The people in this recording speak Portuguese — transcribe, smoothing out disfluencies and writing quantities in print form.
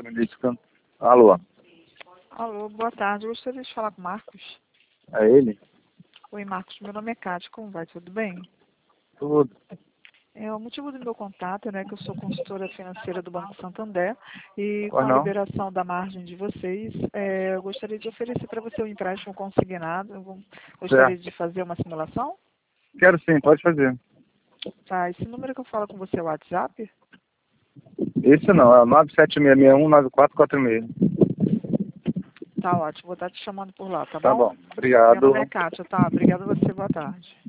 me disse que... Alô? Alô, boa tarde. Eu gostaria de falar com o Marcos. É ele? Oi, Marcos. Meu nome é Cátia. Como vai? Tudo bem? Tudo. O motivo do meu contato é que eu sou consultora financeira do Banco Santander e com Pois a não? liberação da margem de vocês, eu gostaria de oferecer para você um empréstimo consignado. Gostaria Certo. de fazer uma simulação? Quero sim, pode fazer. Tá, esse número que eu falo com você é o WhatsApp? Esse não, é o 976619446. Tá ótimo. Vou estar te chamando por lá, tá Tá bom? bom. Meu nome é Obrigado. Cátia, tá? Obrigada a você. Boa tarde.